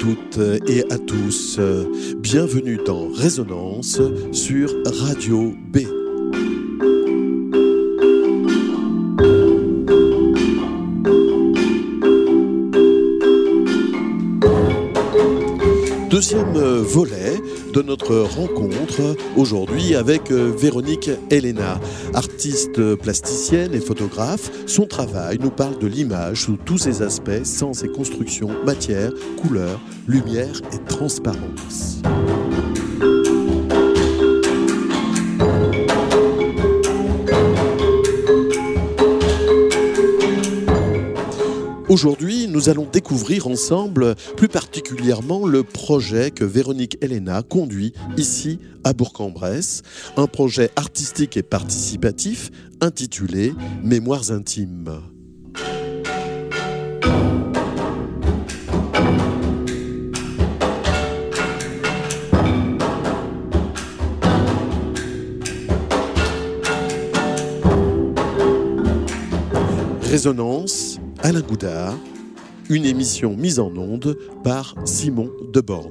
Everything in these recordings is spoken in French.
toutes et à tous. Bienvenue dans Résonance sur Radio B. Deuxième volet de notre rencontre aujourd'hui avec Véronique Elena, artiste plasticienne et photographe. Son travail nous parle de l'image sous tous ses aspects, sens et construction, matière, couleur, lumière et transparence. Aujourd'hui, nous allons découvrir ensemble, plus particulièrement, le projet que Véronique Elena conduit ici à Bourg-en-Bresse, un projet artistique et participatif intitulé « Mémoires intimes ». Résonance, Alain Goudard, une émission mise en onde par Simon Deborn.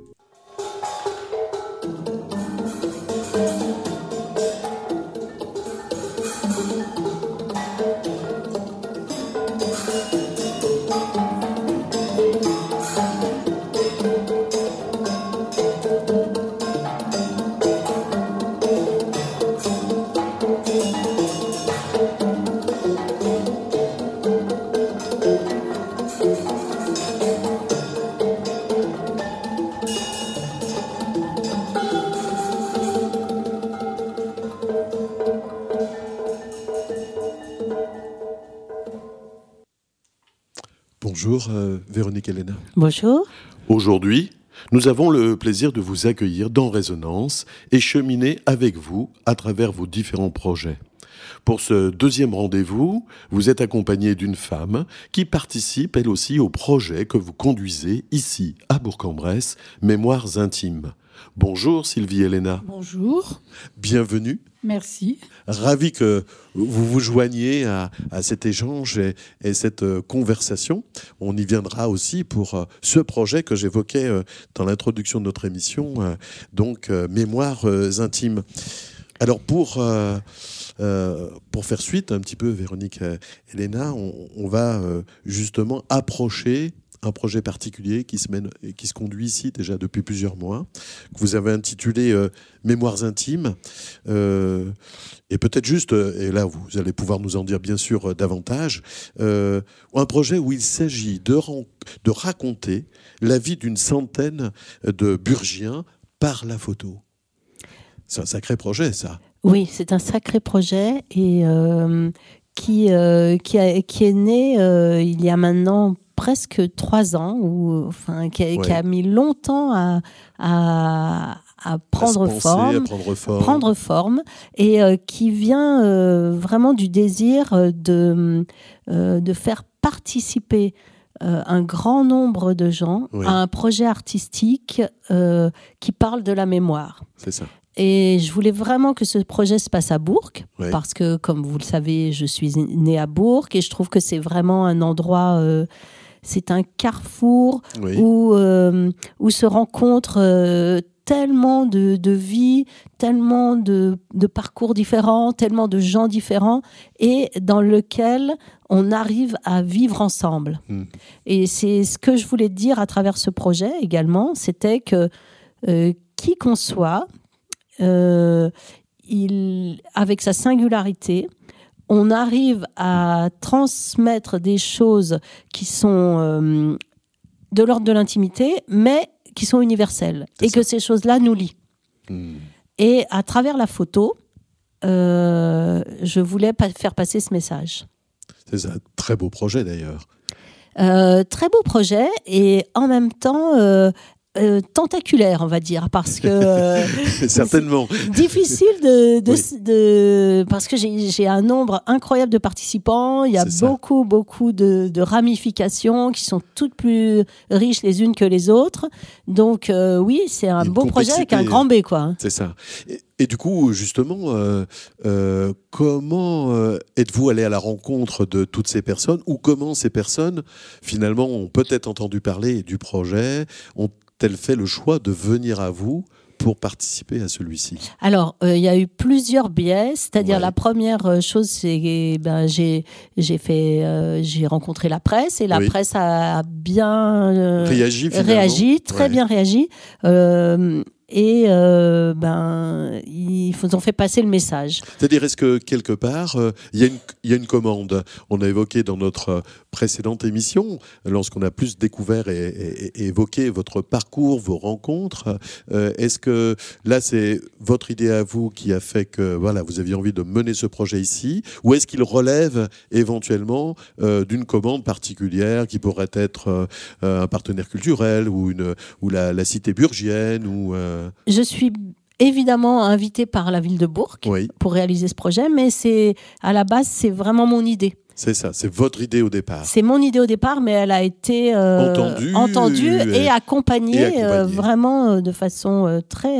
Bonjour Véronique Elena. Bonjour. Aujourd'hui, nous avons le plaisir de vous accueillir dans Résonance et cheminer avec vous à travers vos différents projets. Pour ce deuxième rendez-vous, vous êtes accompagnée d'une femme qui participe elle aussi au projet que vous conduisez ici à Bourg-en-Bresse, Mémoires intimes. Bonjour Sylvie Elena. Bonjour. Bienvenue. Merci. Ravi que vous vous joigniez à cet échange et cette conversation. On y viendra aussi pour ce projet que j'évoquais dans l'introduction de notre émission, donc Mémoires intimes. Alors pour faire suite un petit peu, Véronique Elena, on va justement approcher un projet particulier qui se conduit ici déjà depuis plusieurs mois, que vous avez intitulé Mémoires intimes. Et peut-être juste, et là vous allez pouvoir nous en dire bien sûr davantage, un projet où il s'agit de raconter la vie d'une centaine de Burgiens par la photo. C'est un sacré projet, ça. Oui, c'est un sacré projet et qui est né il y a maintenant presque 3 ans, qui a mis longtemps à prendre forme et qui vient vraiment du désir de faire participer un grand nombre de gens à un projet artistique qui parle de la mémoire. C'est ça. Et je voulais vraiment que ce projet se passe à Bourg, parce que, comme vous le savez, je suis née à Bourg et je trouve que c'est vraiment un endroit, c'est un carrefour où se rencontrent tellement de vies, tellement de parcours différents, tellement de gens différents, et dans lequel on arrive à vivre ensemble. Et c'est ce que je voulais dire à travers ce projet également, c'était que qui qu'on soit, avec sa singularité, on arrive à transmettre des choses qui sont de l'ordre de l'intimité, mais qui sont universelles. Et que ces choses-là nous lient. Et à travers la photo, je voulais faire passer ce message. C'est un très beau projet d'ailleurs. Très beau projet, et en même temps tentaculaire, on va dire, parce que certainement difficile parce que j'ai un nombre incroyable de participants. Il y a beaucoup de ramifications qui sont toutes plus riches les unes que les autres. Donc oui, c'est un beau projet avec un grand B, quoi. C'est ça. Et du coup, justement, comment êtes-vous allé à la rencontre de toutes ces personnes, ou comment ces personnes, finalement, ont peut-être entendu parler du projet, ont-elles fait le choix de venir à vous pour participer à celui-ci? Alors, il y a eu plusieurs biais. C'est-à-dire, la première chose, c'est j'ai rencontré la presse, et la presse a bien réagi, très bien réagi. Et ils ont fait passer le message. C'est-à-dire, est-ce que quelque part, il y a une commande? On a évoqué dans notre précédente émission, lorsqu'on a plus découvert et évoqué votre parcours, vos rencontres, est-ce que là, c'est votre idée à vous qui a fait que voilà, vous aviez envie de mener ce projet ici, ou est-ce qu'il relève éventuellement d'une commande particulière qui pourrait être un partenaire culturel ou la cité burgienne ou Je suis évidemment invitée par la ville de Bourg pour réaliser ce projet, mais à la base, c'est vraiment mon idée. C'est ça, c'est votre idée au départ. C'est mon idée au départ, mais elle a été entendue et accompagnée vraiment de façon très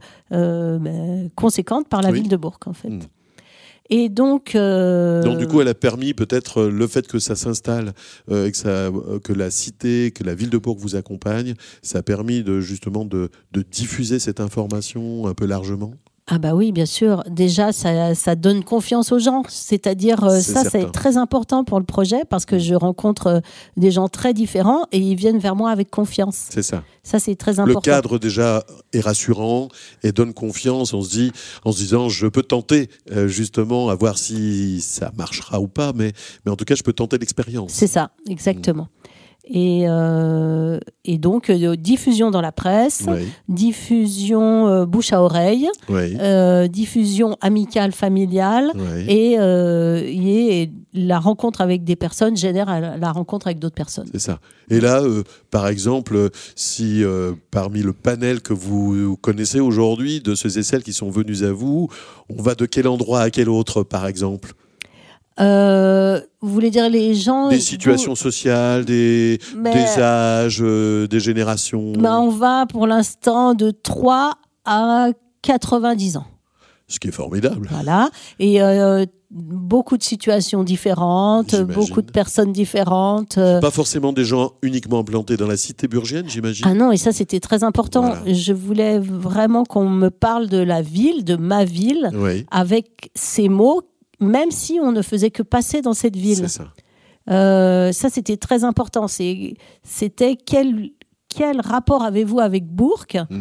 conséquente par la ville de Bourg, en fait. Et donc du coup, elle a permis peut-être le fait que ça s'installe, que la cité, que la ville de Bourg vous accompagne, ça a permis justement de diffuser cette information un peu largement. Ah bah oui, bien sûr. Déjà, ça donne confiance aux gens. C'est-à-dire, c'est très important pour le projet, parce que je rencontre des gens très différents et ils viennent vers moi avec confiance. C'est ça. Ça, c'est très important. Le cadre, déjà, est rassurant et donne confiance. En se disant, je peux tenter, justement, à voir si ça marchera ou pas, mais en tout cas, je peux tenter l'expérience. C'est ça, exactement. Et donc, diffusion dans la presse, diffusion bouche à oreille, diffusion amicale, familiale, et la rencontre avec des personnes génère la rencontre avec d'autres personnes. C'est ça. Et là, par exemple, si parmi le panel que vous connaissez aujourd'hui, de ceux et celles qui sont venus à vous, on va de quel endroit à quel autre, par exemple ? Vous voulez dire les gens... Des situations sociales, des âges, des générations. On va pour l'instant de 3 à 90 ans. Ce qui est formidable. Voilà. Et beaucoup de situations différentes, beaucoup de personnes différentes. Pas forcément des gens uniquement implantés dans la cité burgienne, j'imagine. Ah non, et ça, c'était très important. Voilà. Je voulais vraiment qu'on me parle de la ville, de ma ville, avec ces mots, même si on ne faisait que passer dans cette ville. C'est ça. Ça, c'était très important. C'était quel rapport avez-vous avec Bourg,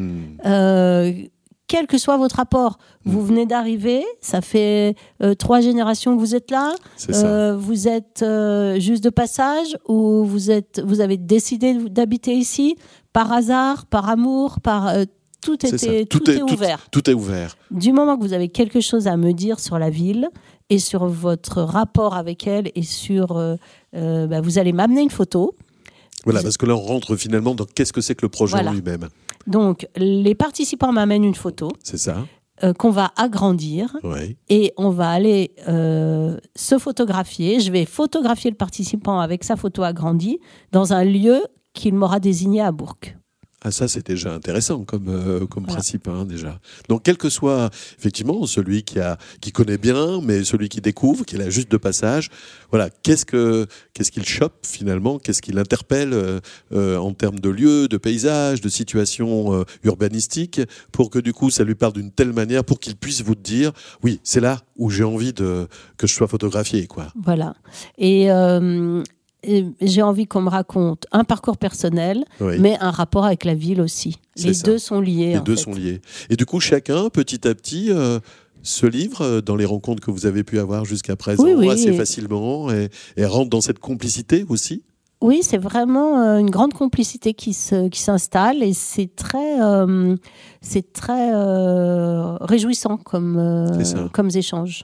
quel que soit votre rapport. Vous venez d'arriver, ça fait 3 générations que vous êtes là. Vous êtes juste de passage, ou vous avez décidé d'habiter ici par hasard, par amour, tout est ouvert. Tout est ouvert. Du moment que vous avez quelque chose à me dire sur la ville et sur votre rapport avec elle, et sur vous allez m'amener une photo. Voilà, parce que là on rentre finalement dans qu'est-ce que c'est que le projet en lui-même. Donc les participants m'amènent une photo. C'est ça. Qu'on va agrandir, et on va aller se photographier. Je vais photographier le participant avec sa photo agrandie dans un lieu qu'il m'aura désigné à Bourg. Ah, ça, c'est déjà intéressant comme principe, déjà. Donc, quel que soit, effectivement, celui qui connaît bien, mais celui qui découvre, qui est là juste de passage, voilà, qu'est-ce qu'il chope, finalement, qu'est-ce qu'il interpelle en termes de lieux, de paysages, de situations urbanistiques, pour que, du coup, ça lui parle d'une telle manière, pour qu'il puisse vous dire, oui, c'est là où j'ai envie que je sois photographié, quoi. Voilà. Et j'ai envie qu'on me raconte un parcours personnel, mais un rapport avec la ville aussi. Les deux sont liés. Les deux sont liés. Et du coup, chacun, petit à petit, se livre dans les rencontres que vous avez pu avoir jusqu'à présent, assez facilement, et rentre dans cette complicité aussi. Oui, c'est vraiment une grande complicité qui s'installe, et c'est très réjouissant comme échange.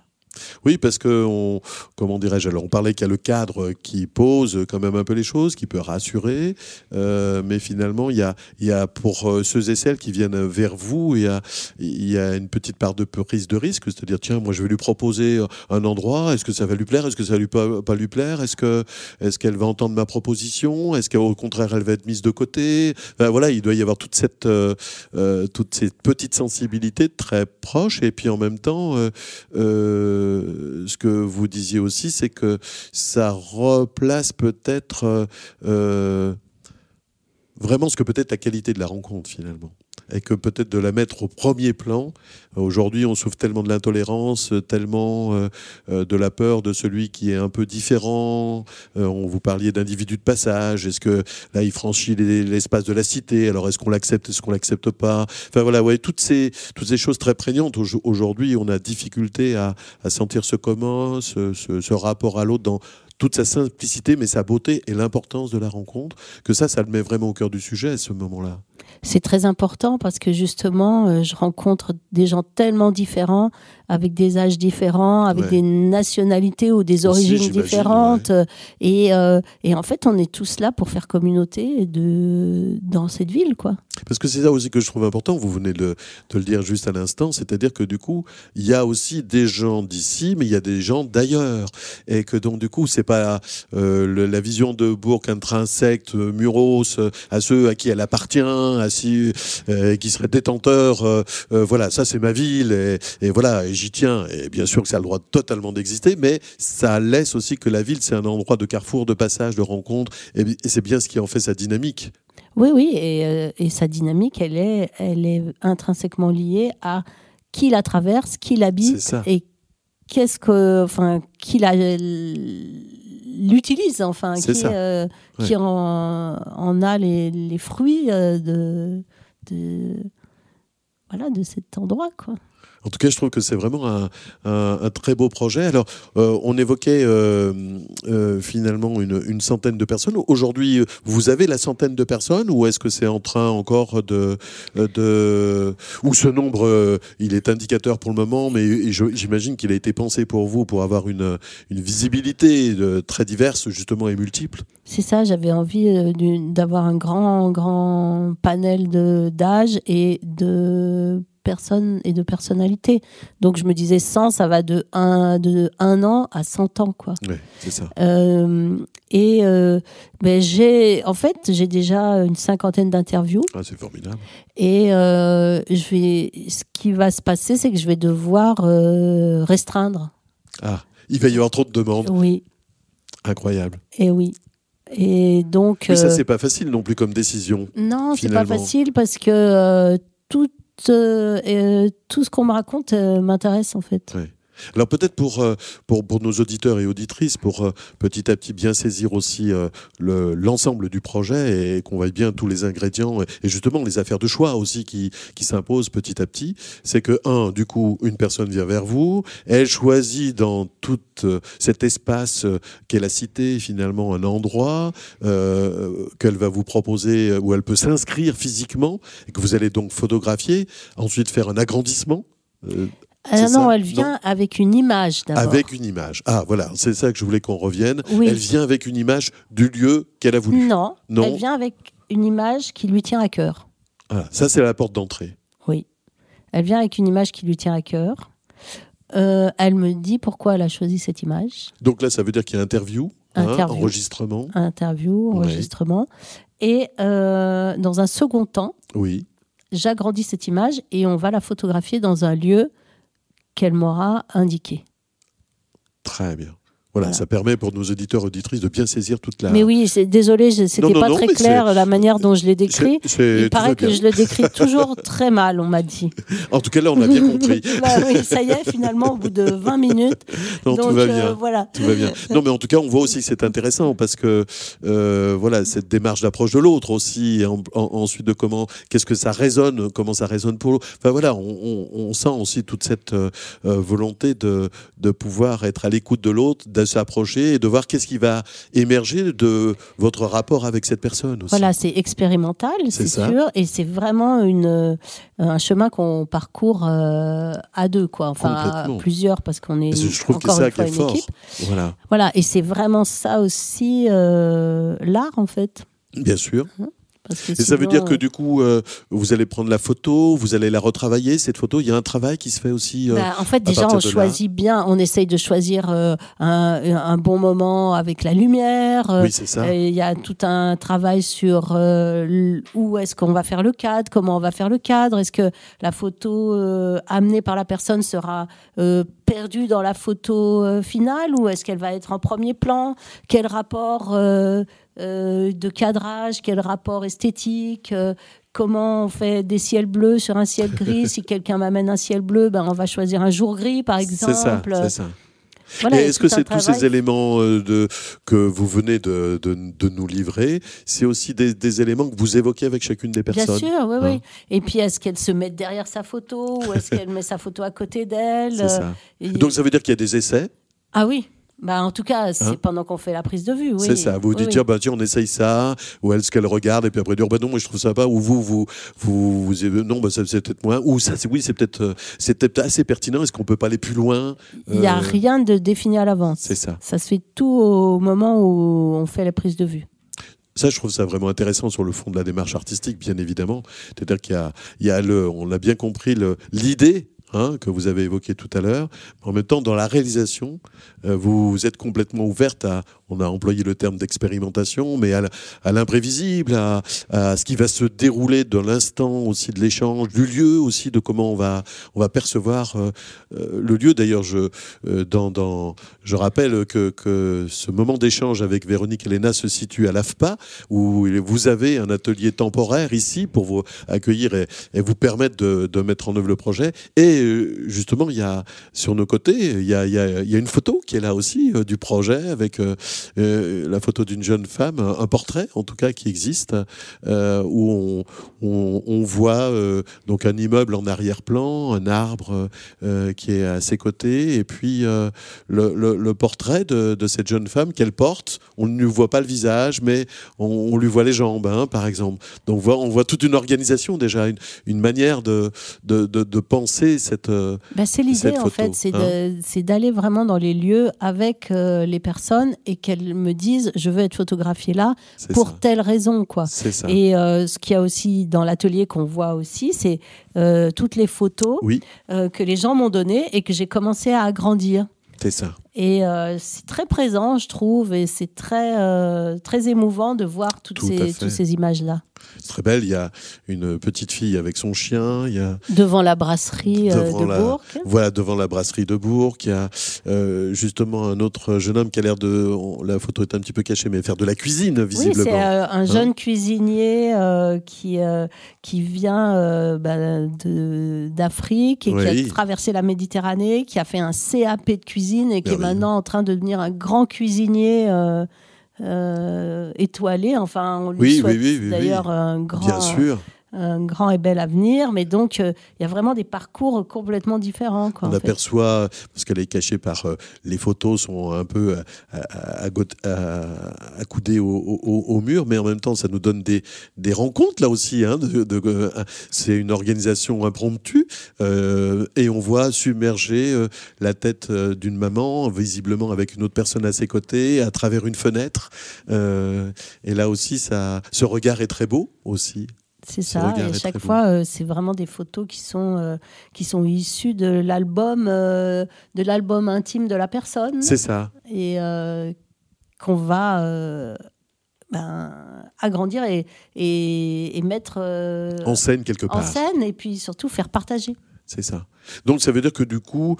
Oui, parce que, comment dirais-je, alors on parlait qu'il y a le cadre qui pose quand même un peu les choses, qui peut rassurer, mais finalement, il y a pour ceux et celles qui viennent vers vous, il y a une petite part de prise de risque, c'est-à-dire, tiens, moi je vais lui proposer un endroit, est-ce que ça va lui plaire, est-ce que ça va pas lui plaire, est-ce qu'elle va entendre ma proposition, est-ce qu'au contraire elle va être mise de côté, enfin, voilà, il doit y avoir toutes ces petites sensibilités très proches, et puis en même temps, ce que vous disiez aussi, c'est que ça replace peut-être vraiment ce que peut être la qualité de la rencontre finalement. Et que peut-être de la mettre au premier plan. Aujourd'hui, on souffre tellement de l'intolérance, tellement de la peur de celui qui est un peu différent. On vous parliez d'individus de passage. Est-ce que là, il franchit l'espace de la cité? Alors, est-ce qu'on l'accepte? Est-ce qu'on l'accepte pas? Enfin voilà, ouais, toutes ces choses très prégnantes. Aujourd'hui, on a difficulté à sentir ce commun, ce rapport à l'autre dans toute sa simplicité, mais sa beauté et l'importance de la rencontre. Que ça le met vraiment au cœur du sujet à ce moment-là. C'est très important parce que justement, je rencontre des gens tellement différents, avec des âges différents, avec des nationalités ou des origines différentes. Ouais. Et en fait, on est tous là pour faire communauté dans cette ville, quoi. Parce que c'est ça aussi que je trouve important, vous venez de le dire juste à l'instant, c'est-à-dire que du coup, il y a aussi des gens d'ici, mais il y a des gens d'ailleurs. Et que donc du coup, c'est pas la vision de Bourg intrinsèque, Muros, à ceux à qui elle appartient, qui seraient détenteurs, voilà, ça c'est ma ville, et voilà, et j'y tiens. Et bien sûr que ça a le droit totalement d'exister, mais ça laisse aussi que la ville, c'est un endroit de carrefour, de passage, de rencontre, et c'est bien ce qui en fait sa dynamique. Oui, et sa dynamique, elle est intrinsèquement liée à qui la traverse, qui l'habite, et qui l'utilise, enfin, qui en a les fruits de cet endroit, quoi. En tout cas, je trouve que c'est vraiment un très beau projet. Alors, on évoquait finalement une centaine de personnes. Aujourd'hui, vous avez la centaine de personnes, ou est-ce que c'est en train encore ou ce nombre, il est indicateur pour le moment, mais j'imagine qu'il a été pensé pour vous pour avoir une visibilité très diverse, justement, et multiple. C'est ça, j'avais envie d'avoir un grand panel d'âge et de personnes et de personnalités. Donc je me disais 100, ça va de 1 an à 100 ans, quoi. Oui, c'est ça. J'ai déjà une 50aine d'interviews. Ah, c'est formidable. Et ce qui va se passer, c'est que je vais devoir restreindre. Ah, il va y avoir trop de demandes. Oui. Incroyable. Et oui. Et donc. Mais ça, c'est pas facile non plus comme décision. Non, c'est pas facile parce que tout ce qu'on me raconte m'intéresse, en fait. Ouais. Alors peut-être pour nos auditeurs et auditrices, pour petit à petit bien saisir aussi l'ensemble du projet et qu'on voit bien tous les ingrédients et justement les affaires de choix aussi qui s'imposent petit à petit, c'est que du coup, une personne vient vers vous, elle choisit dans tout cet espace qu'est la cité, finalement un endroit qu'elle va vous proposer, où elle peut s'inscrire physiquement et que vous allez donc photographier, ensuite faire un agrandissement. Elle vient avec une image d'abord. Avec une image. Ah, voilà, c'est ça que je voulais qu'on revienne. Oui. Elle vient avec une image du lieu qu'elle a voulu. Non, elle vient avec une image qui lui tient à cœur. Ah, ça, c'est la porte d'entrée. Oui. Elle vient avec une image qui lui tient à cœur. Elle me dit pourquoi elle a choisi cette image. Donc là, ça veut dire qu'il y a enregistrement. Enregistrement. Et dans un second temps, j'agrandis cette image et on va la photographier dans un lieu qu'elle m'aura indiqué. Très bien. Voilà, ça permet pour nos auditeurs et auditrices de bien saisir toute la... Mais oui, désolé, c'était pas très clair la manière dont je l'ai décrit. Il paraît que je le décris toujours très mal, on m'a dit. En tout cas, là, on a bien compris. Oui, ça y est, finalement, au bout de 20 minutes. Non, donc, tout va bien. Voilà. Tout va bien. Non, mais en tout cas, on voit aussi que c'est intéressant parce que, cette démarche d'approche de l'autre aussi, et ensuite de qu'est-ce que ça résonne, comment ça résonne pour l'autre. Enfin, voilà, on sent aussi toute cette volonté de pouvoir être à l'écoute de l'autre, de s'approcher et de voir qu'est-ce qui va émerger de votre rapport avec cette personne aussi. Voilà, c'est expérimental, c'est sûr, et c'est vraiment un chemin qu'on parcours à deux, quoi. Enfin à plusieurs, parce qu'on est encore une fois une équipe. Voilà, et c'est vraiment ça aussi l'art, en fait. Bien sûr. Et ça veut dire que du coup, vous allez prendre la photo, vous allez la retravailler, cette photo. Il y a un travail qui se fait aussi. En fait, déjà, on choisit bien, on essaye de choisir un bon moment avec la lumière. Oui, c'est ça. Il y a tout un travail sur où est-ce qu'on va faire le cadre, comment on va faire le cadre. Est-ce que la photo amenée par la personne sera perdue dans la photo finale, ou est-ce qu'elle va être en premier plan? Quel rapport de cadrage, quel rapport esthétique, comment on fait des ciels bleus sur un ciel gris. Si quelqu'un m'amène un ciel bleu, on va choisir un jour gris, par exemple. C'est ça. Voilà, est-ce que c'est tous ces éléments que vous venez de nous livrer, c'est aussi des éléments que vous évoquez avec chacune des personnes? Bien sûr, oui. Et puis, est-ce qu'elle se met derrière sa photo, ou est-ce qu'elle met sa photo à côté d'elle? C'est ça. Donc, ça veut dire qu'il y a des essais? Ah oui. En tout cas, c'est pendant qu'on fait la prise de vue. Oui. C'est ça. Vous dites, tiens, on essaye ça, ou est-ce qu'elle regarde, et puis après dire, non, moi je trouve ça pas, ou vous non, c'est peut-être moins, ou ça, c'est peut-être assez pertinent, est-ce qu'on peut pas aller plus loin? Il n'y a rien de défini à l'avance. C'est ça. Ça se fait tout au moment où on fait la prise de vue. Ça, je trouve ça vraiment intéressant sur le fond de la démarche artistique, bien évidemment. C'est-à-dire qu'il y a on l'a bien compris, l'idée, que vous avez évoqué tout à l'heure. En même temps, dans la réalisation, vous êtes complètement ouverte on a employé le terme d'expérimentation, mais à l'imprévisible, à ce qui va se dérouler dans l'instant aussi de l'échange, du lieu aussi, de comment on va percevoir le lieu. D'ailleurs, je rappelle que ce moment d'échange avec Véronique Elena se situe à l'AFPA, où vous avez un atelier temporaire ici pour vous accueillir et vous permettre de mettre en œuvre le projet. Et justement, il y a sur nos côtés, il y a une photo qui est là aussi du projet, avec la photo d'une jeune femme, un portrait en tout cas qui existe, où on voit donc un immeuble en arrière-plan, un arbre qui est à ses côtés, et puis le portrait de cette jeune femme qu'elle porte. On ne lui voit pas le visage, mais on lui voit les jambes, par exemple. Donc on voit toute une organisation déjà, une manière de penser cette c'est l'idée cette photo, en fait, c'est d'aller vraiment dans les lieux avec les personnes, et qu'elles me disent, je veux être photographiée là pour telle raison, quoi. C'est ça. Et ce qu'il y a aussi dans l'atelier qu'on voit aussi, c'est toutes les photos que les gens m'ont données et que j'ai commencé à agrandir. C'est ça. Et c'est très présent, je trouve, et c'est très, très émouvant de voir toutes ces images-là. C'est très belle. Il y a une petite fille avec son chien. Il y a devant la brasserie de Bourg. Voilà, devant la brasserie de Bourg. Il y a justement un autre jeune homme qui a l'air la photo est un petit peu cachée, mais faire de la cuisine, visiblement. Oui, c'est un jeune cuisinier qui vient d'Afrique et qui a traversé la Méditerranée, qui a fait un CAP de cuisine et qui est maintenant en train de devenir un grand cuisinier étoilé. Enfin, on lui souhaite d'ailleurs un grand et bel avenir, mais donc il y a vraiment des parcours complètement différents. On aperçoit, parce qu'elle est cachée par les photos sont un peu accoudées au mur, mais en même temps ça nous donne des rencontres là aussi. C'est une organisation impromptue, et on voit submerger la tête d'une maman, visiblement avec une autre personne à ses côtés, à travers une fenêtre. Et là aussi, ce regard est très beau aussi. C'est ça, et à chaque fois, c'est vraiment des photos qui sont issues de l'album intime de la personne. C'est ça. Et qu'on va agrandir et mettre en scène quelque part. En scène, et puis surtout faire partager. C'est ça. Donc ça veut dire que du coup...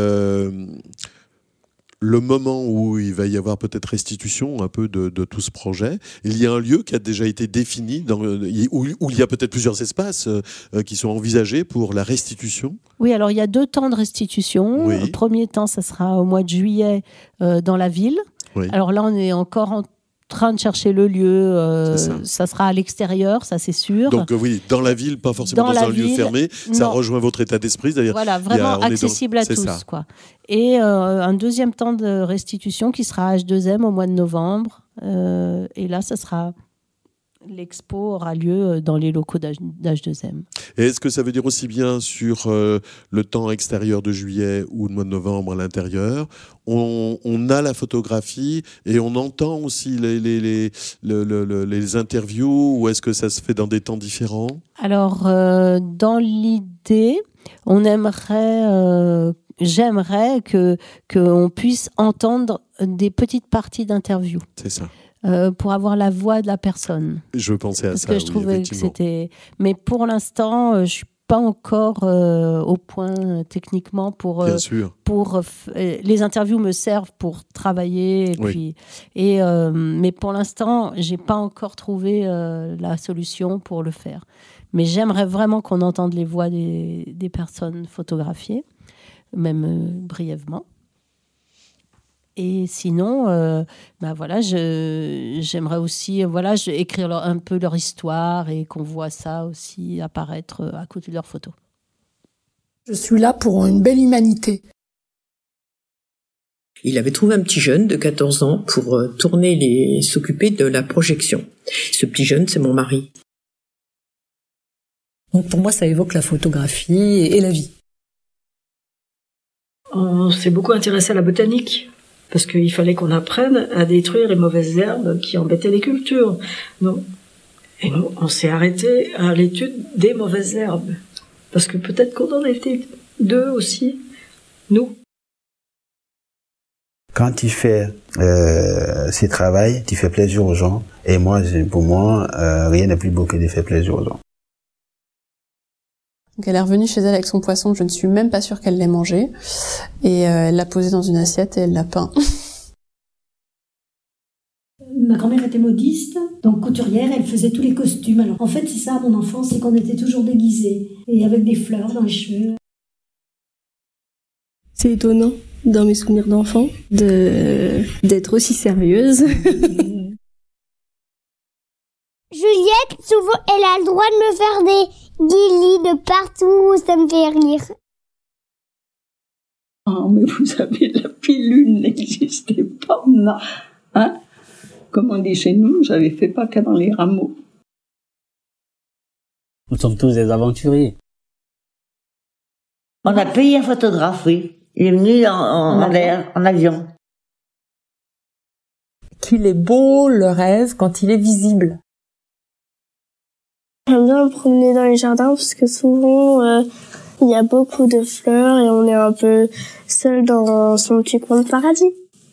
le moment où il va y avoir peut-être restitution un peu de tout ce projet, il y a un lieu qui a déjà été défini, où il y a peut-être plusieurs espaces qui sont envisagés pour la restitution. Oui, alors il y a 2 temps de restitution. Oui. Le premier temps, ça sera au mois de juillet dans la ville. Oui. Alors là, on est encore en train de chercher le lieu. Ça sera à l'extérieur, ça c'est sûr. Donc oui, dans la ville, pas forcément dans un lieu fermé. Ça rejoint votre état d'esprit. Voilà, vraiment accessible à tous, quoi. Et un deuxième temps de restitution qui sera à H2M au mois de novembre. Et là, ça sera... L'expo aura lieu dans les locaux d'H2M. Et est-ce que ça veut dire aussi bien sur le temps extérieur de juillet ou de mois de novembre à l'intérieur, on a la photographie et on entend aussi les interviews, ou est-ce que ça se fait dans des temps différents ? Alors, dans l'idée, j'aimerais qu'on puisse entendre des petites parties d'interviews. C'est ça. Pour avoir la voix de la personne. Je pensais à ça. Parce que je trouvais que c'était... Mais pour l'instant, je ne suis pas encore au point techniquement pour... Bien sûr. Les interviews me servent pour travailler. Mais pour l'instant, je n'ai pas encore trouvé la solution pour le faire. Mais j'aimerais vraiment qu'on entende les voix des personnes photographiées, même brièvement. Et sinon, j'aimerais aussi écrire un peu leur histoire et qu'on voit ça aussi apparaître à côté de leurs photos. Je suis là pour une belle humanité. Il avait trouvé un petit jeune de 14 ans pour s'occuper de la projection. Ce petit jeune, c'est mon mari. Donc pour moi, ça évoque la photographie et la vie. On s'est beaucoup intéressé à la botanique. Parce qu'il fallait qu'on apprenne à détruire les mauvaises herbes qui embêtaient les cultures. Nous, on s'est arrêté à l'étude des mauvaises herbes. Parce que peut-être qu'on en était deux aussi, nous. Quand tu fais ce travail, tu fais plaisir aux gens. Et moi, pour moi, rien n'est plus beau que de faire plaisir aux gens. Donc elle est revenue chez elle avec son poisson, je ne suis même pas sûre qu'elle l'ait mangé. Et elle l'a posé dans une assiette et elle l'a peint. Ma grand-mère était modiste, donc couturière, elle faisait tous les costumes. Alors en fait, c'est ça mon enfance, c'est qu'on était toujours déguisés, et avec des fleurs dans les cheveux. C'est étonnant, dans mes souvenirs d'enfant, d'être aussi sérieuse. Juliette, souvent, elle a le droit de me faire des guilis de partout, ça me fait rire. Oh, mais vous savez, la pilule n'existait pas. Non. Hein? Comme on dit chez nous, j'avais fait pas qu'à dans les rameaux. Nous sommes tous des aventuriers. On a payé un photographe, oui. Il est venu en avion. Qu'il est beau, le rêve, quand il est visible. J'aime bien me promener dans les jardins parce que souvent il y a beaucoup de fleurs et on est un peu seul dans son petit coin de paradis.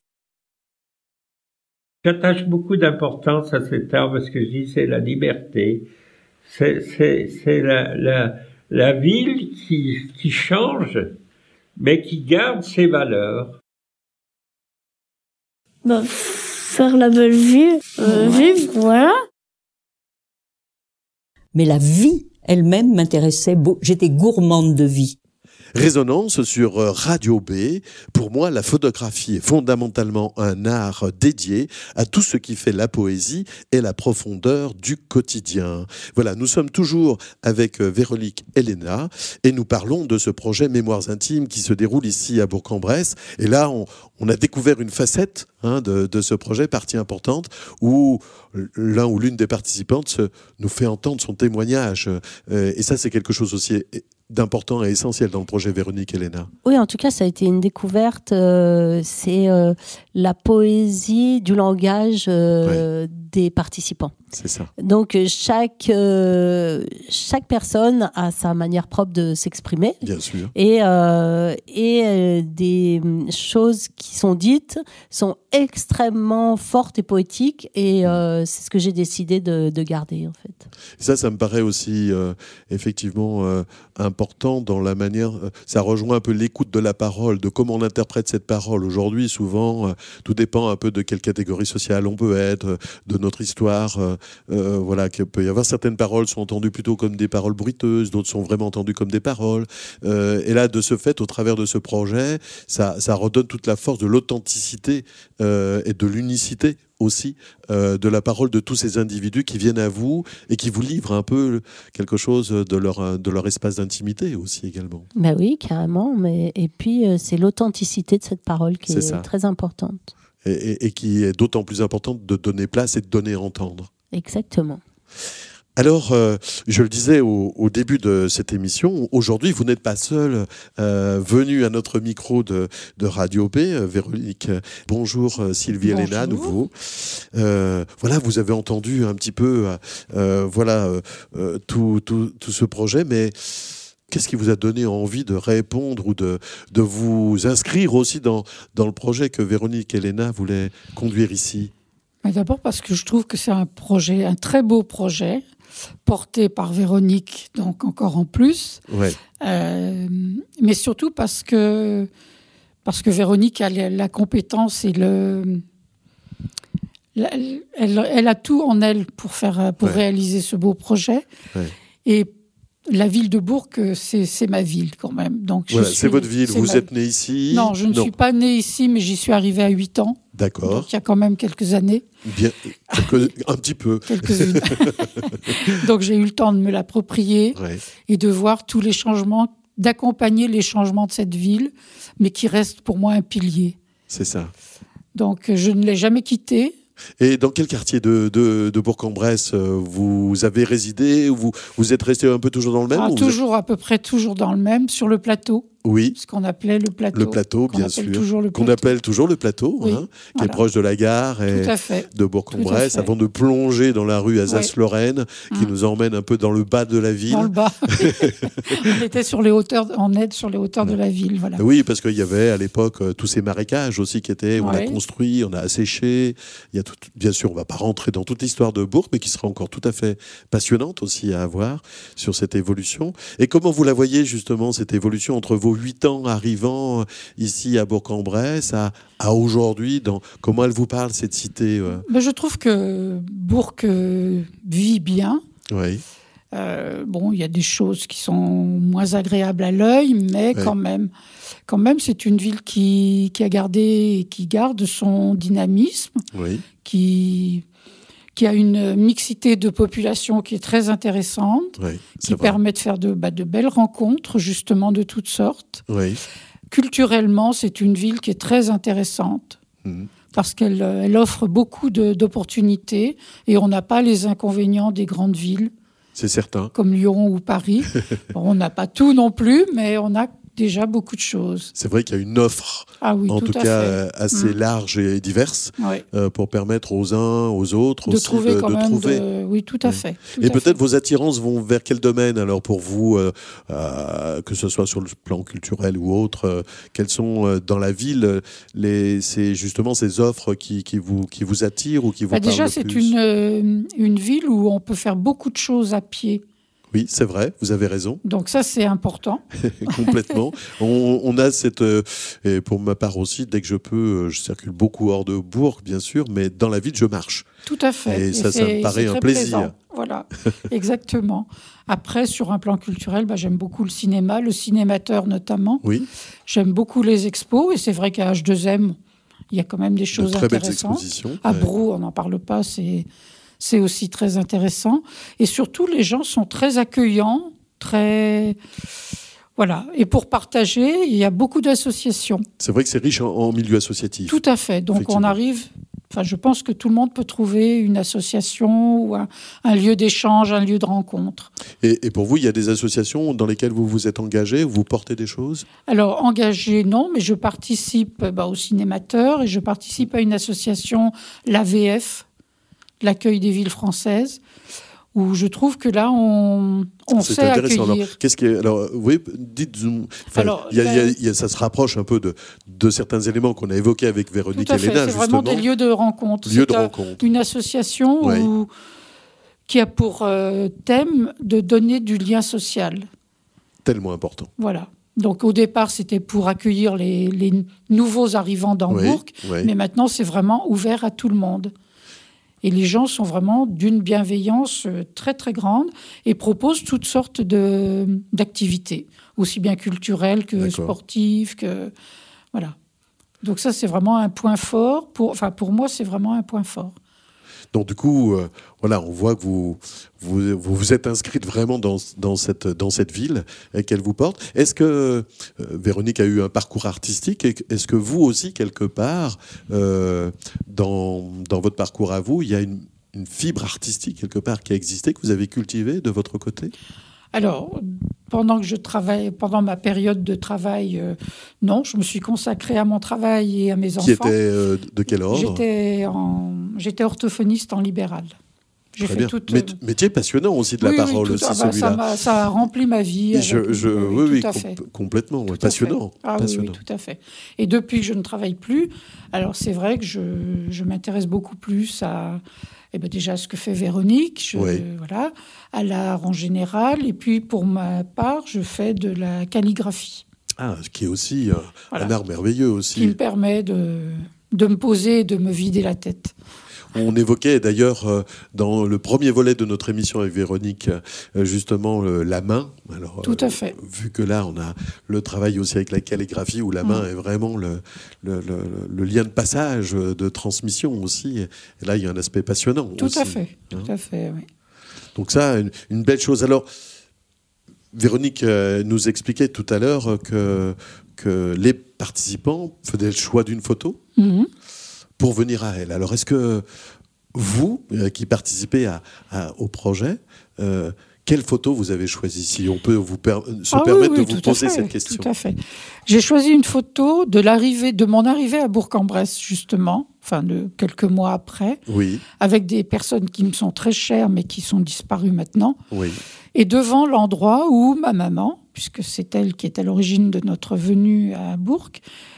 J'attache beaucoup d'importance à cet arbre parce que je dis c'est la liberté, c'est la ville qui change mais qui garde ses valeurs. Faire la belle vie, vivre, voilà. Mais la vie elle-même m'intéressait. J'étais gourmande de vie. Résonance sur Radio B. Pour moi, la photographie est fondamentalement un art dédié à tout ce qui fait la poésie et la profondeur du quotidien. Voilà, nous sommes toujours avec Véronique Elena et nous parlons de ce projet Mémoires intimes qui se déroule ici à Bourg-en-Bresse. Et là, on a découvert une facette de ce projet, partie importante, où l'un ou l'une des participantes nous fait entendre son témoignage. Et ça, c'est quelque chose aussi d'important et essentiel dans le projet Véronique Elena. Oui, en tout cas, ça a été une découverte. C'est la poésie du langage des participants. C'est ça. Donc, chaque personne a sa manière propre de s'exprimer. Bien sûr. Et des choses qui sont dites sont extrêmement fortes et poétiques. Et c'est ce que j'ai décidé de garder, en fait. Ça me paraît aussi effectivement important dans la manière... ça rejoint un peu l'écoute de la parole, de comment on interprète cette parole. Aujourd'hui, souvent, tout dépend un peu de quelle catégorie sociale on peut être, de notre histoire. Voilà, qu'il peut y avoir certaines paroles sont entendues plutôt comme des paroles bruiteuses, d'autres sont vraiment entendues comme des paroles. Et là, de ce fait, au travers de ce projet, ça redonne toute la force de l'authenticité et de l'unicité aussi de la parole de tous ces individus qui viennent à vous et qui vous livrent un peu quelque chose de leur espace d'intimité aussi également. Ben oui, carrément. Et puis, c'est l'authenticité de cette parole qui est très importante. Et qui est d'autant plus importante de donner place et de donner à entendre. Exactement. Alors, je le disais au début de cette émission, aujourd'hui, vous n'êtes pas seul venu à notre micro de Radio B, Véronique. Bonjour Sylvie Helena, à nouveau. Voilà, vous avez entendu un petit peu tout ce projet, mais qu'est-ce qui vous a donné envie de répondre ou de vous inscrire aussi dans le projet que Véronique Helena voulait conduire ici? D'abord parce que je trouve que c'est un très beau projet, porté par Véronique, donc encore en plus. Ouais. Mais surtout parce que Véronique a la compétence et elle a tout en elle pour réaliser ce beau projet. Ouais. Et la ville de Bourg, c'est ma ville quand même. Donc voilà, c'est votre ville. Vous êtes né ici? Non, je ne suis pas née ici, mais j'y suis arrivée à 8 ans. D'accord. Donc il y a quand même quelques années. Bien, un petit peu. Quelques-unes. Donc j'ai eu le temps de me l'approprier et de voir tous les changements, d'accompagner les changements de cette ville, mais qui reste pour moi un pilier. C'est ça. Donc je ne l'ai jamais quittée. Et dans quel quartier de Bourg-en-Bresse vous avez résidé? Vous êtes resté un peu toujours dans le même? Toujours, à peu près toujours dans le même, sur le plateau. Oui. Ce qu'on appelait le plateau. Le plateau, bien sûr. Qu'on appelle toujours le plateau, oui, qui est proche de la gare et de Bourg-en-Bresse, avant de plonger dans la rue Alsace-Lorraine, qui nous emmène un peu dans le bas de la ville. Dans le bas. On était sur les hauteurs de la ville, voilà. Oui, parce qu'il y avait à l'époque tous ces marécages aussi qui étaient, on a construit, on a asséché. Il y a bien sûr, on ne va pas rentrer dans toute l'histoire de Bourg, mais qui sera encore tout à fait passionnante aussi à avoir sur cette évolution. Et comment vous la voyez justement, cette évolution entre vos 8 ans arrivant ici à Bourg-en-Bresse à aujourd'hui, comment elle vous parle cette cité? Je trouve que Bourg vit bien. Oui. Il y a des choses qui sont moins agréables à l'œil, mais quand même, c'est une ville qui a gardé et qui garde son dynamisme, qui a une mixité de population qui est très intéressante, qui permet de faire de belles rencontres, justement, de toutes sortes. Oui. Culturellement, c'est une ville qui est très intéressante, parce qu'elle offre beaucoup d'opportunités, et on n'a pas les inconvénients des grandes villes. C'est certain. Comme Lyon ou Paris. On n'a pas tout non plus, mais on a déjà beaucoup de choses. C'est vrai qu'il y a une offre, en tout cas assez large et diverse, pour permettre aux uns, aux autres de aussi trouver Oui, tout à fait. Et peut-être vos attirances vont vers quel domaine alors pour vous, que ce soit sur le plan culturel ou autre, quelles sont dans la ville c'est justement ces offres qui vous attirent ou qui vous parlent déjà, le plus? C'est une ville où on peut faire beaucoup de choses à pied. Oui, c'est vrai, vous avez raison. Donc ça, c'est important. Complètement. On a cette... et pour ma part aussi, dès que je peux, je circule beaucoup hors de Bourg, bien sûr, mais dans la ville, je marche. Tout à fait. Et ça me paraît un plaisir. Présent. Voilà, exactement. Après, sur un plan culturel, j'aime beaucoup le cinéma, le cinémateur notamment. Oui. J'aime beaucoup les expos, et c'est vrai qu'à H2M, il y a quand même des choses très intéressantes. Belles expositions. À Brou, on n'en parle pas, c'est aussi très intéressant. Et surtout, les gens sont très accueillants, très... Voilà. Et pour partager, il y a beaucoup d'associations. C'est vrai que c'est riche en milieu associatif. Tout à fait. Donc, on arrive... je pense que tout le monde peut trouver une association ou un lieu d'échange, un lieu de rencontre. Et pour vous, il y a des associations dans lesquelles vous vous êtes engagé, vous portez des choses? Alors, engagé, non, mais je participe au cinémateur et je participe à une association, l'AVF, l'accueil des villes françaises, où je trouve que là, on sait accueillir. Alors, qu'est-ce qui est, alors, oui, dites-nous. Ça se rapproche un peu de certains éléments qu'on a évoqués avec Véronique Helena, justement. C'est vraiment des lieux de rencontre. Une association qui a pour thème de donner du lien social. Tellement important. Voilà. Donc au départ, c'était pour accueillir les nouveaux arrivants dans Bourg, mais maintenant, c'est vraiment ouvert à tout le monde. Et les gens sont vraiment d'une bienveillance très, très grande et proposent toutes sortes d'activités, aussi bien culturelles que sportives, que... Voilà. Donc ça, c'est vraiment un point fort. Pour moi, c'est vraiment un point fort. Donc du coup, voilà, on voit que vous êtes inscrite vraiment dans cette ville et qu'elle vous porte. Est-ce que Véronique a eu un parcours artistique? Est-ce que vous aussi, quelque part, dans votre parcours à vous, il y a une fibre artistique quelque part qui a existé, que vous avez cultivée de votre côté? Alors, pendant ma période de travail, non, je me suis consacrée à mon travail et à mes enfants. Qui était de quel ordre? J'étais orthophoniste en libéral. J'ai fait métier passionnant aussi de la parole aussi, celui-là. Ça a rempli ma vie. Oui, complètement. Passionnant. Oui, tout à fait. Et depuis que je ne travaille plus, alors c'est vrai que je m'intéresse beaucoup plus à... déjà, ce que fait Véronique, voilà, à l'art en général. Et puis, pour ma part, je fais de la calligraphie. Ah, ce qui est aussi un art merveilleux aussi. Qui me permet de me poser et de me vider la tête. On évoquait d'ailleurs dans le premier volet de notre émission avec Véronique justement la main. Alors, tout à fait. Vu que là on a le travail aussi avec la calligraphie où la main est vraiment le lien de passage, de transmission aussi. Et là il y a un aspect passionnant. Tout à fait, oui. Donc ça, une belle chose. Alors Véronique nous expliquait tout à l'heure que les participants faisaient le choix d'une photo. Pour venir à elle. Alors, est-ce que vous, qui participez au projet, quelle photo vous avez choisie? Si on peut permettre de vous poser cette question. Tout à fait. J'ai choisi une photo de mon arrivée à Bourg-en-Bresse, justement, de quelques mois après, avec des personnes qui me sont très chères, mais qui sont disparues maintenant. Oui. Et devant l'endroit où ma maman, puisque c'est elle qui est à l'origine de notre venue à Bourg,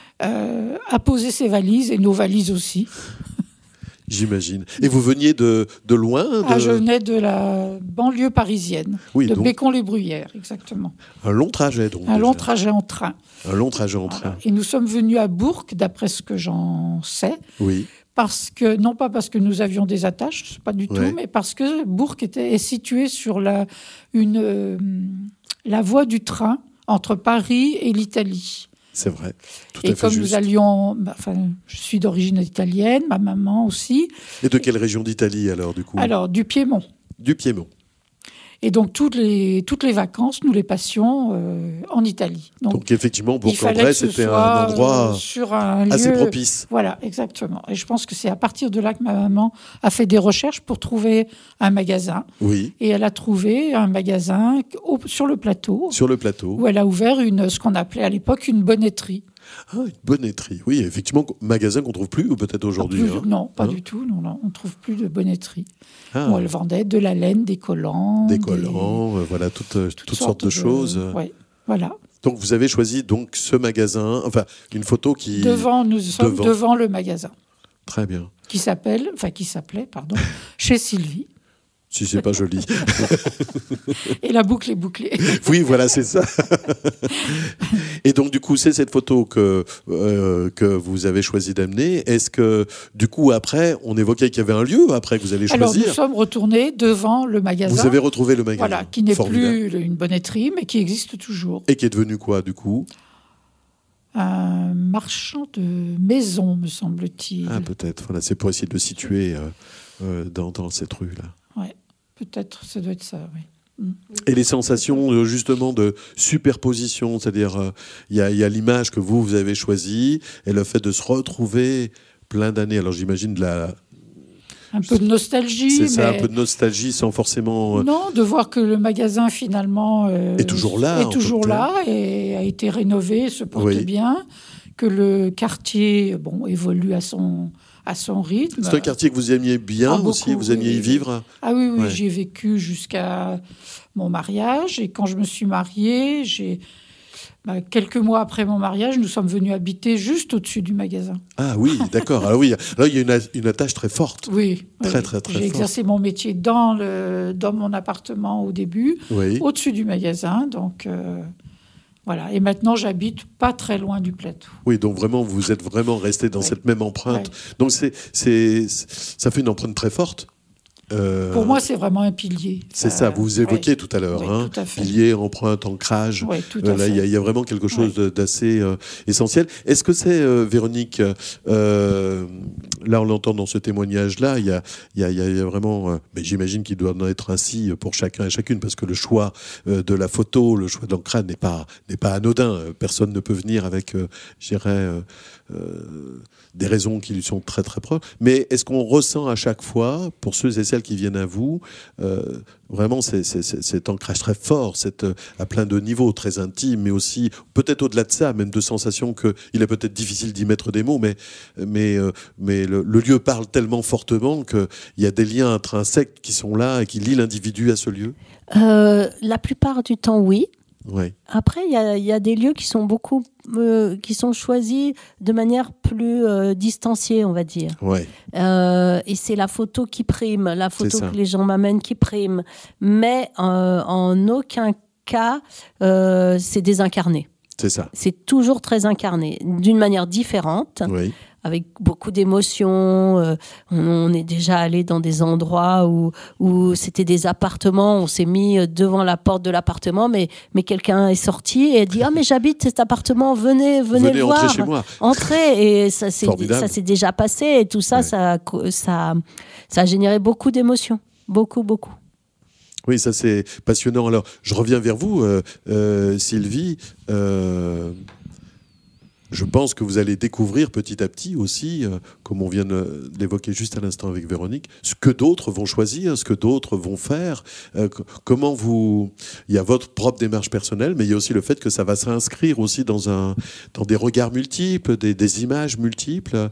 a posé ses valises, et nos valises aussi. J'imagine. Et vous veniez de loin Je venais de la banlieue parisienne, de Bécon-les-Bruyères, exactement. Un long trajet, donc. Long trajet en train. Un long trajet en train. Et nous sommes venus à Bourg, d'après ce que j'en sais. Oui. Non pas parce que nous avions des attaches, pas du tout, mais parce que Bourg est situé sur la voie du train entre Paris et l'Italie. C'est vrai, tout à fait. Et comme juste. nous allions... je suis d'origine italienne, ma maman aussi. Et de quelle région d'Italie, alors, du coup? Alors, du Piémont. Du Piémont. Et donc, toutes les vacances, nous les passions en Italie. Donc effectivement, Bourg-en-Bresse, c'était un endroit assez propice. Voilà, exactement. Et je pense que c'est à partir de là que ma maman a fait des recherches pour trouver un magasin. Oui. Et elle a trouvé un magasin sur le plateau. Sur le plateau. Où elle a ouvert ce qu'on appelait à l'époque une bonnetterie. Ah, une bonnetterie. Oui, effectivement, magasin qu'on ne trouve plus, ou peut-être aujourd'hui. Non, pas du tout. Non, on ne trouve plus de bonnetterie. Où elle vendait de la laine, des collants. Voilà, toutes sortes de choses. Oui, voilà. Donc, vous avez choisi ce magasin, une photo qui... Nous sommes devant le magasin. Très bien. Qui s'appelait, chez Sylvie. Si c'est pas joli. Et la boucle est bouclée. Oui, voilà, c'est ça. Et donc, du coup, c'est cette photo que vous avez choisi d'amener. Est-ce que, du coup, après, on évoquait qu'il y avait un lieu après que vous allez choisir? Alors, nous sommes retournés devant le magasin. Vous avez retrouvé le magasin. Voilà, qui n'est plus une bonnetterie, mais qui existe toujours. Et qui est devenu quoi, du coup? Un marchand de maisons, me semble-t-il. Ah, peut-être. Voilà, c'est pour essayer de le situer dans cette rue-là. Oui, peut-être, ça doit être ça, oui. Et les sensations justement de superposition, c'est-à-dire il y a l'image que vous avez choisie et le fait de se retrouver plein d'années. Alors j'imagine un peu de nostalgie. C'est ça, un peu de nostalgie sans forcément... Non, de voir que le magasin finalement est toujours là. Et a été rénové, se porte bien, que le quartier évolue à son rythme. C'est un quartier que vous aimiez bien aussi, vous aimiez y vivre? Ah oui, j'y ai vécu jusqu'à mon mariage. Et quand je me suis mariée, quelques mois après mon mariage, nous sommes venus habiter juste au-dessus du magasin. Ah oui, d'accord. Alors oui, là, il y a une attache très forte. Oui. Très forte. J'ai exercé mon métier dans mon appartement au début, au-dessus du magasin. Donc... Voilà, et maintenant j'habite pas très loin du plateau. Oui, donc vraiment, vous êtes vraiment resté dans cette même empreinte. Donc ça fait une empreinte très forte. Pour moi, c'est vraiment un pilier. C'est ça, vous évoquiez tout à l'heure. Oui, tout à fait. Pilier, empreinte, ancrage. Oui, tout à fait. Il y a vraiment quelque chose d'assez essentiel. Est-ce que c'est, Véronique, là on l'entend dans ce témoignage-là, il y a vraiment... mais j'imagine qu'il doit en être ainsi pour chacun et chacune, parce que le choix de la photo, le choix de l'ancrage n'est pas anodin. Personne ne peut venir avec, je dirais... des raisons qui lui sont très très proches. Mais est-ce qu'on ressent à chaque fois, pour ceux et celles qui viennent à vous, vraiment cet ancrage très fort, à plein de niveaux, très intime, mais aussi peut-être au-delà de ça, même de sensations qu'il est peut-être difficile d'y mettre des mots, mais le lieu parle tellement fortement qu'il y a des liens intrinsèques qui sont là et qui lient l'individu à ce lieu? La plupart du temps, oui. Ouais. Après, il y a des lieux qui sont qui sont choisis de manière plus distanciée, on va dire. Ouais. Et c'est la photo qui prime, la photo que les gens m'amènent qui prime. Mais en aucun cas, c'est désincarné. C'est ça. C'est toujours très incarné, d'une manière différente. Oui. Avec beaucoup d'émotions. On est déjà allé dans des endroits où c'était des appartements. On s'est mis devant la porte de l'appartement, mais quelqu'un est sorti et a dit « Ah, mais j'habite cet appartement, venez le voir. » Entrez chez moi. Entrez. Et ça s'est déjà passé. Et tout ça, ouais. ça a généré beaucoup d'émotions. Beaucoup. Oui, ça c'est passionnant. Alors, je reviens vers vous, Sylvie. Je pense que vous allez découvrir petit à petit aussi, comme on vient de l'évoquer juste à l'instant avec Véronique, ce que d'autres vont choisir, ce que d'autres vont faire. Comment il y a votre propre démarche personnelle, mais il y a aussi le fait que ça va s'inscrire aussi dans des regards multiples, des images multiples.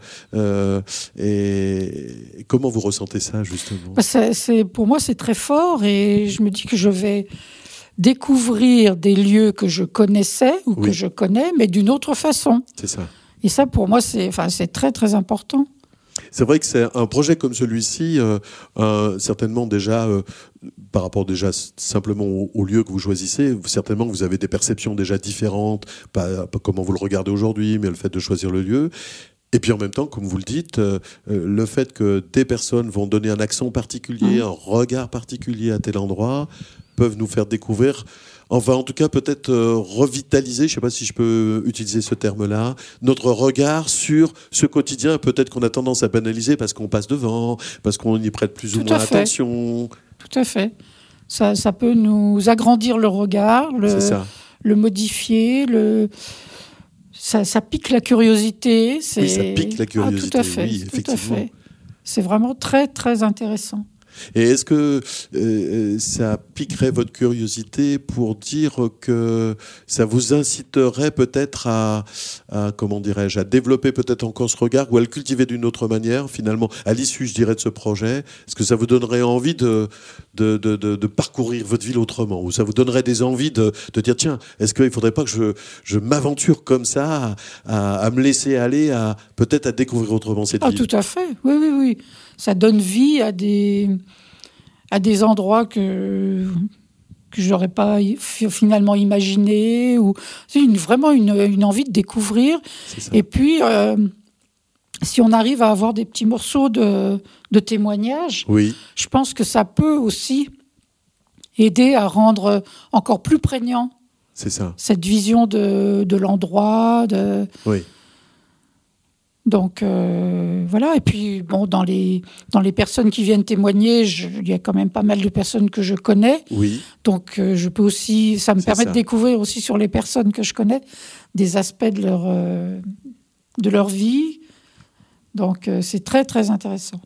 Et comment vous ressentez ça, justement ? Pour moi, c'est très fort et je me dis que je vais découvrir des lieux que je connaissais ou que je connais, mais d'une autre façon. C'est ça. Et ça, pour moi, c'est très, très important. C'est vrai que c'est un projet comme celui-ci, certainement déjà, par rapport déjà simplement au lieu que vous choisissez, certainement que vous avez des perceptions déjà différentes, pas comment vous le regardez aujourd'hui, mais le fait de choisir le lieu. Et puis en même temps, comme vous le dites, le fait que des personnes vont donner un accent particulier, un regard particulier à tel endroit, peuvent nous faire découvrir, enfin en tout cas peut-être revitaliser, je ne sais pas si je peux utiliser ce terme-là, notre regard sur ce quotidien, peut-être qu'on a tendance à banaliser parce qu'on passe devant, parce qu'on y prête plus ou moins attention. Tout à fait. Ça peut nous agrandir le regard, le modifier, ça pique la curiosité. Oui, ça pique la curiosité, tout à fait, oui, effectivement. Tout à fait. C'est vraiment très, très intéressant. Et est-ce que ça piquerait votre curiosité pour dire que ça vous inciterait peut-être à comment dirais-je, à développer peut-être encore ce regard ou à le cultiver d'une autre manière, finalement, à l'issue, je dirais, de ce projet? Est-ce que ça vous donnerait envie de parcourir votre ville autrement? Ou ça vous donnerait des envies de dire, tiens, est-ce qu'il ne faudrait pas que je m'aventure comme ça à me laisser aller peut-être à découvrir autrement cette ville? Tout à fait, oui. Ça donne vie à des endroits que je n'aurais pas finalement imaginé, ou c'est vraiment une envie de découvrir. Et puis, si on arrive à avoir des petits morceaux de témoignages, je pense que ça peut aussi aider à rendre encore plus prégnant cette vision de l'endroit. Oui. Donc voilà, et puis bon, dans les personnes qui viennent témoigner, il y a quand même pas mal de personnes que je connais. Oui. Donc je peux aussi, ça me permet de découvrir aussi sur les personnes que je connais des aspects de leur vie. Donc c'est très très intéressant.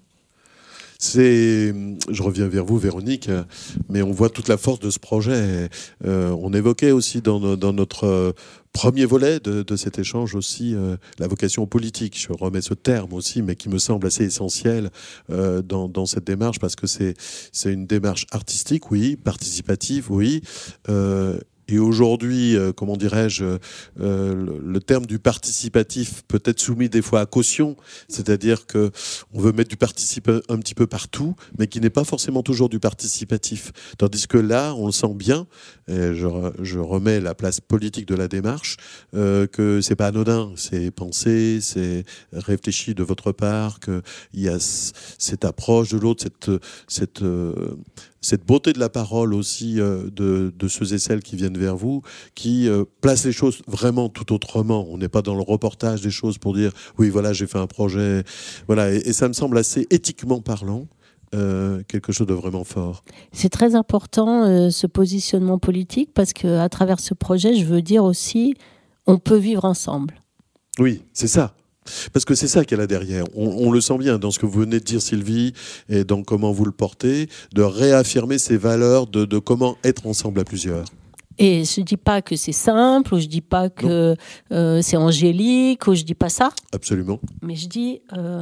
Je reviens vers vous, Véronique, mais on voit toute la force de ce projet. On évoquait aussi dans notre premier volet de cet échange aussi la vocation politique. Je remets ce terme aussi, mais qui me semble assez essentiel dans cette démarche, parce que c'est une démarche artistique, oui, participative, oui, Et aujourd'hui, comment dirais-je, le terme du participatif peut être soumis des fois à caution, c'est-à-dire que on veut mettre du participatif un petit peu partout, mais qui n'est pas forcément toujours du participatif. Tandis que là, on le sent bien, et je remets la place politique de la démarche, que c'est pas anodin, c'est pensé, c'est réfléchi de votre part, qu'il y a cette approche de l'autre, cette beauté de la parole aussi de ceux et celles qui viennent vers vous, qui placent les choses vraiment tout autrement. On n'est pas dans le reportage des choses pour dire « oui, voilà, j'ai fait un projet ». Voilà, et ça me semble assez éthiquement parlant, quelque chose de vraiment fort. C'est très important, ce positionnement politique, parce qu'à travers ce projet, je veux dire aussi, on peut vivre ensemble. Oui, c'est ça. Parce que c'est ça qu'il y a là derrière. On le sent bien dans ce que vous venez de dire, Sylvie, et dans comment vous le portez, de réaffirmer ces valeurs de comment être ensemble à plusieurs. Et je ne dis pas que c'est simple, ou je ne dis pas que c'est angélique, ou je ne dis pas ça. Absolument. Mais je dis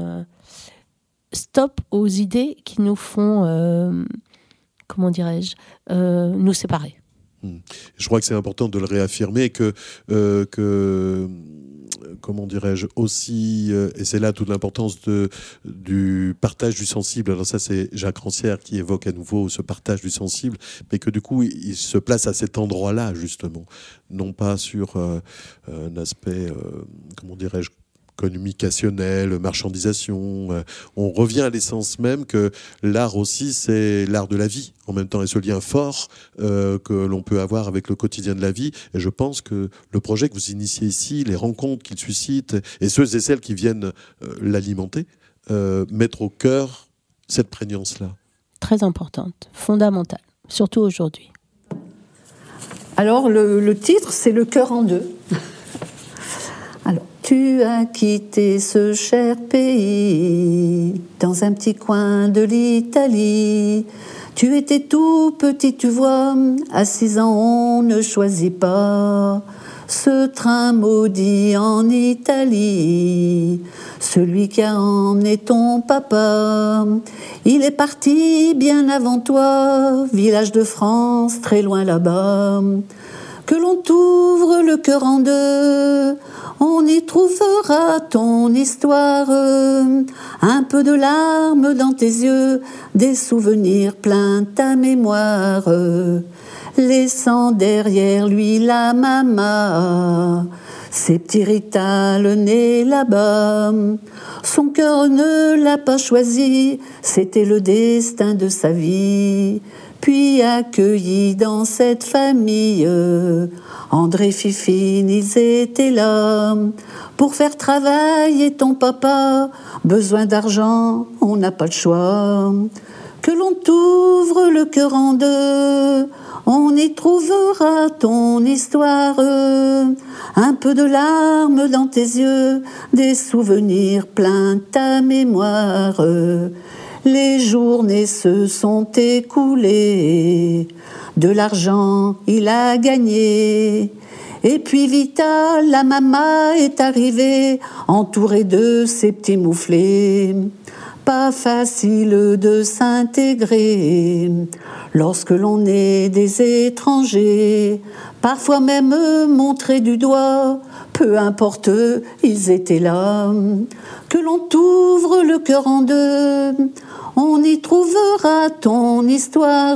stop aux idées qui nous font, comment dirais-je, nous séparer. Je crois que c'est important de le réaffirmer, que comment dirais-je, aussi, et c'est là toute l'importance du partage du sensible. Alors ça, c'est Jacques Rancière qui évoque à nouveau ce partage du sensible, mais que du coup, il se place à cet endroit-là, justement, non pas sur un aspect, comment dirais-je, communicationnel, marchandisation. On revient à l'essence même que l'art aussi, c'est l'art de la vie en même temps, et ce lien fort que l'on peut avoir avec le quotidien de la vie. Et je pense que le projet que vous initiez ici, les rencontres qu'il suscite, et ceux et celles qui viennent l'alimenter, mettre au cœur cette prégnance-là. Très importante, fondamentale, surtout aujourd'hui. Alors, le titre, c'est Le cœur en deux. Alors, tu as quitté ce cher pays dans un petit coin de l'Italie. Tu étais tout petit, tu vois, à 6 ans on ne choisit pas ce train maudit en Italie. Celui qui a emmené ton papa, il est parti bien avant toi, village de France, très loin là-bas. Que l'on t'ouvre le cœur en deux, on y trouvera ton histoire. Un peu de larmes dans tes yeux, des souvenirs plein ta mémoire. Laissant derrière lui la maman, ses petits ritales nés là-bas. Son cœur ne l'a pas choisi, c'était le destin de sa vie. Puis accueillis dans cette famille, André, Fifine, ils étaient là pour faire travailler ton papa. Besoin d'argent, on n'a pas le choix. Que l'on t'ouvre le cœur en deux, on y trouvera ton histoire. Un peu de larmes dans tes yeux, des souvenirs plein ta mémoire. Les journées se sont écoulées, de l'argent il a gagné. Et puis Vita, la maman, est arrivée, entourée de ses petits mouflets. Pas facile de s'intégrer lorsque l'on est des étrangers. Parfois même montrés du doigt, peu importe, ils étaient là. Que l'on t'ouvre le cœur en deux, on y trouvera ton histoire.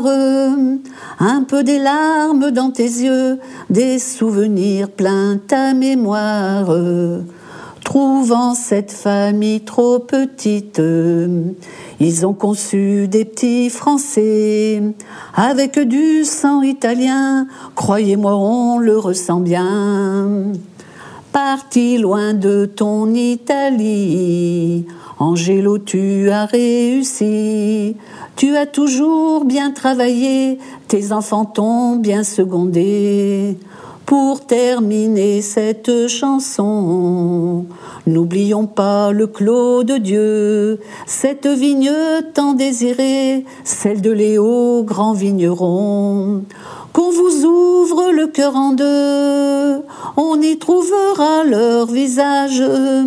Un peu des larmes dans tes yeux, des souvenirs plein ta mémoire. Trouvant cette famille trop petite, ils ont conçu des petits Français avec du sang italien. Croyez-moi, on le ressent bien. Parti loin de ton Italie, Angelo, tu as réussi. Tu as toujours bien travaillé, tes enfants t'ont bien secondé. Pour terminer cette chanson, n'oublions pas le clos de Dieu, cette vigne tant désirée, celle de Léo, grand vigneron. Qu'on vous ouvre le cœur en deux, on y trouvera leur visage,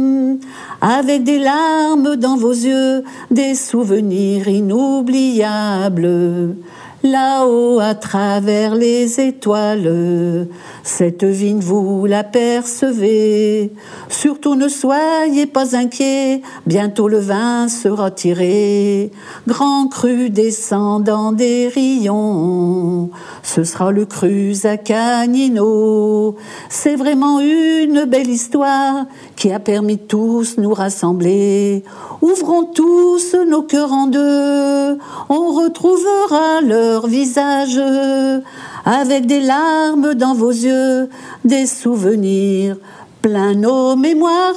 avec des larmes dans vos yeux, des souvenirs inoubliables. là-haut à travers les étoiles, cette vigne vous l'apercevez. Surtout ne soyez pas inquiets, bientôt le vin sera tiré. Grand cru descendant des rayons, ce sera le cru Zaccagnino. C'est vraiment une belle histoire qui a permis de tous nous rassembler. Ouvrons tous nos cœurs en deux, on retrouvera leur visage avec des larmes dans vos yeux, des souvenirs plein nos mémoires.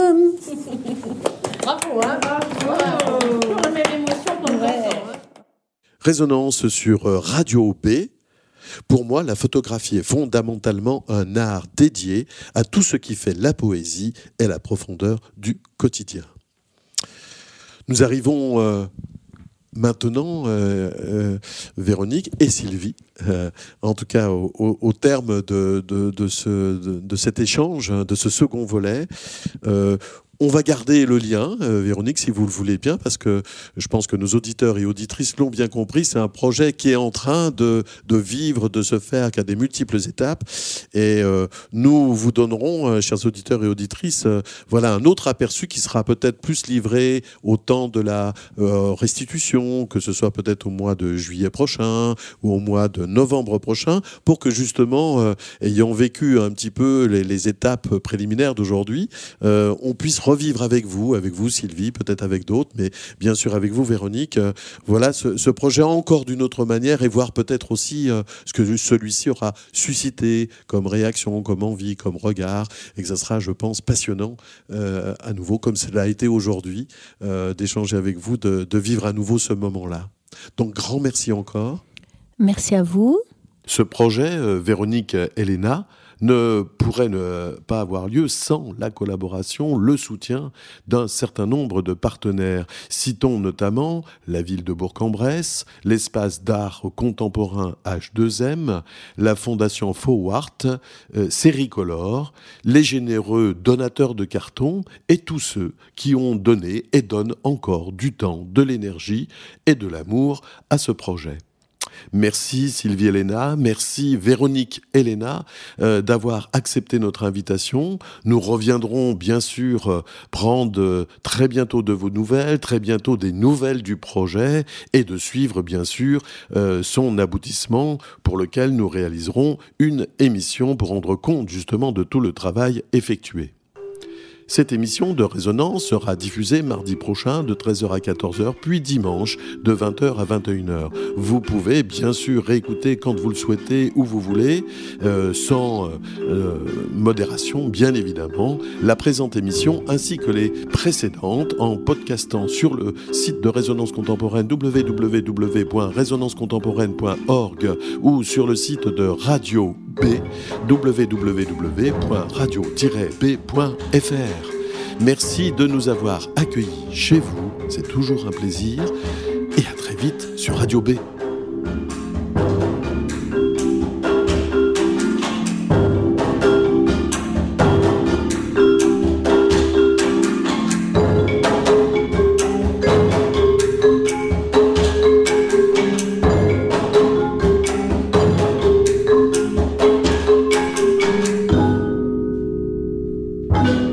Bravo, hein, bravo. Toujours la même émotion pour le reste. Résonance sur Radio B. Pour moi, la photographie est fondamentalement un art dédié à tout ce qui fait la poésie et la profondeur du quotidien. Nous arrivons maintenant, Véronique et Sylvie, en tout cas au terme de cet échange, de ce second volet. On va garder le lien, Véronique, si vous le voulez bien, parce que je pense que nos auditeurs et auditrices l'ont bien compris. C'est un projet qui est en train de vivre, de se faire, qui a des multiples étapes. Et nous vous donnerons, chers auditeurs et auditrices, voilà un autre aperçu qui sera peut-être plus livré au temps de la restitution, que ce soit peut-être au mois de juillet prochain ou au mois de novembre prochain, pour que justement, ayant vécu un petit peu les étapes préliminaires d'aujourd'hui, on puisse revivre avec vous Sylvie, peut-être avec d'autres, mais bien sûr avec vous Véronique, voilà ce projet encore d'une autre manière et voir peut-être aussi ce que celui-ci aura suscité comme réaction, comme envie, comme regard, et que ça sera, je pense, passionnant à nouveau, comme cela a été aujourd'hui, d'échanger avec vous, de vivre à nouveau ce moment-là. Donc grand merci encore. Merci à vous. Ce projet, Véronique Elena, ne pourrait ne pas avoir lieu sans la collaboration, le soutien d'un certain nombre de partenaires. Citons notamment la ville de Bourg-en-Bresse, l'espace d'art contemporain H2M, la fondation Fowart, Séricolor, les généreux donateurs de carton et tous ceux qui ont donné et donnent encore du temps, de l'énergie et de l'amour à ce projet. Merci Sylvie Elena, merci Véronique Elena d'avoir accepté notre invitation. Nous reviendrons bien sûr prendre très bientôt de vos nouvelles, très bientôt des nouvelles du projet et de suivre bien sûr son aboutissement pour lequel nous réaliserons une émission pour rendre compte justement de tout le travail effectué. Cette émission de Résonance sera diffusée mardi prochain de 13h à 14h, puis dimanche de 20h à 21h. Vous pouvez bien sûr réécouter quand vous le souhaitez, où vous voulez, sans modération bien évidemment, la présente émission ainsi que les précédentes en podcastant sur le site de Résonance Contemporaine www.résonancecontemporaine.org ou sur le site de Radio B www.radio-b.fr. Merci de nous avoir accueillis chez vous, c'est toujours un plaisir, et à très vite sur Radio B. Thank you.